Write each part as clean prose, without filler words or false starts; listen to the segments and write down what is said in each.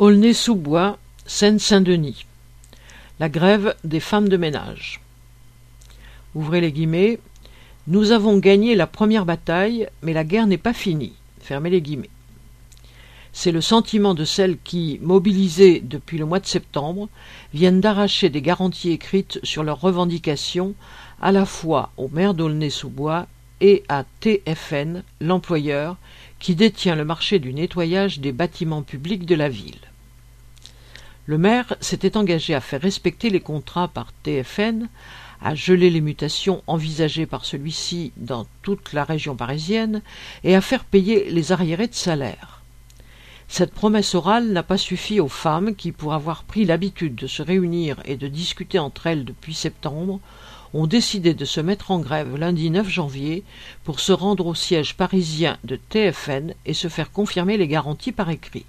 Aulnay-sous-Bois, Seine-Saint-Denis. La grève des femmes de ménage. Ouvrez les guillemets. Nous avons gagné la première bataille, mais la guerre n'est pas finie. Fermez les guillemets. C'est le sentiment de celles qui, mobilisées depuis le mois de septembre, viennent d'arracher des garanties écrites sur leurs revendications à la fois au maire d'Aulnay-sous-Bois et à TFN, l'employeur, qui détient le marché du nettoyage des bâtiments publics de la ville. Le maire s'était engagé à faire respecter les contrats par TFN, à geler les mutations envisagées par celui-ci dans toute la région parisienne et à faire payer les arriérés de salaire. Cette promesse orale n'a pas suffi aux femmes qui, pour avoir pris l'habitude de se réunir et de discuter entre elles depuis septembre, ont décidé de se mettre en grève lundi 9 janvier pour se rendre au siège parisien de TFN et se faire confirmer les garanties par écrit.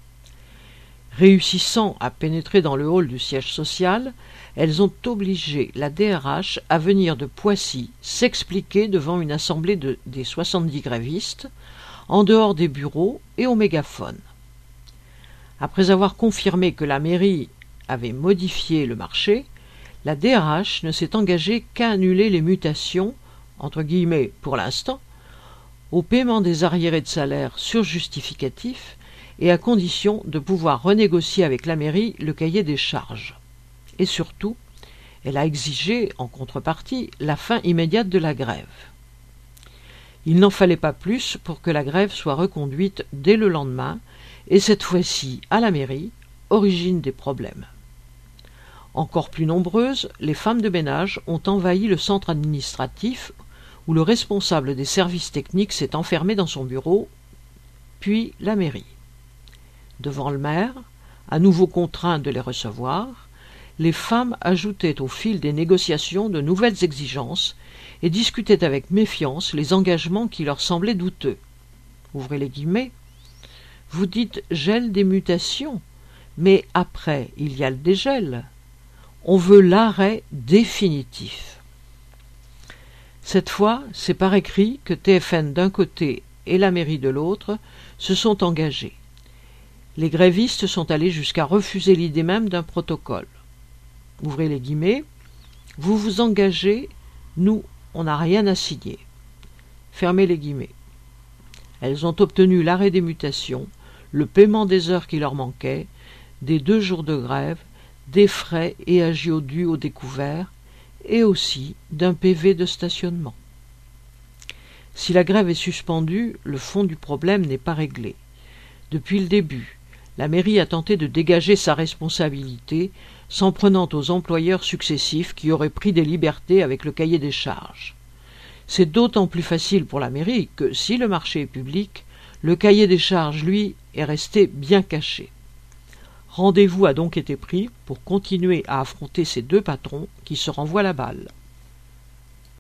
Réussissant à pénétrer dans le hall du siège social, elles ont obligé la DRH à venir de Poissy s'expliquer devant une assemblée des 70 grévistes, en dehors des bureaux et au mégaphone. Après avoir confirmé que la mairie avait modifié le marché, la DRH ne s'est engagée qu'à annuler les mutations, entre guillemets pour l'instant, au paiement des arriérés de salaire sur justificatif et à condition de pouvoir renégocier avec la mairie le cahier des charges. Et surtout, elle a exigé, en contrepartie, la fin immédiate de la grève. Il n'en fallait pas plus pour que la grève soit reconduite dès le lendemain, et cette fois-ci à la mairie, origine des problèmes. Encore plus nombreuses, les femmes de ménage ont envahi le centre administratif où le responsable des services techniques s'est enfermé dans son bureau, puis la mairie. Devant le maire, à nouveau contraint de les recevoir, les femmes ajoutaient au fil des négociations de nouvelles exigences et discutaient avec méfiance les engagements qui leur semblaient douteux. Ouvrez les guillemets. Vous dites gel des mutations, mais après il y a le dégel. On veut l'arrêt définitif. Cette fois, c'est par écrit que TFN d'un côté et la mairie de l'autre se sont engagés. Les grévistes sont allés jusqu'à refuser l'idée même d'un protocole. Ouvrez les guillemets. Vous vous engagez, nous, on n'a rien à signer. Fermez les guillemets. Elles ont obtenu l'arrêt des mutations, le paiement des heures qui leur manquaient, des 2 jours de grève, des frais et agios dus au découvert, et aussi d'un PV de stationnement. Si la grève est suspendue, le fond du problème n'est pas réglé. Depuis le début, la mairie a tenté de dégager sa responsabilité, s'en prenant aux employeurs successifs qui auraient pris des libertés avec le cahier des charges. C'est d'autant plus facile pour la mairie que, si le marché est public, le cahier des charges, lui, est resté bien caché. Rendez-vous a donc été pris pour continuer à affronter ces deux patrons qui se renvoient la balle.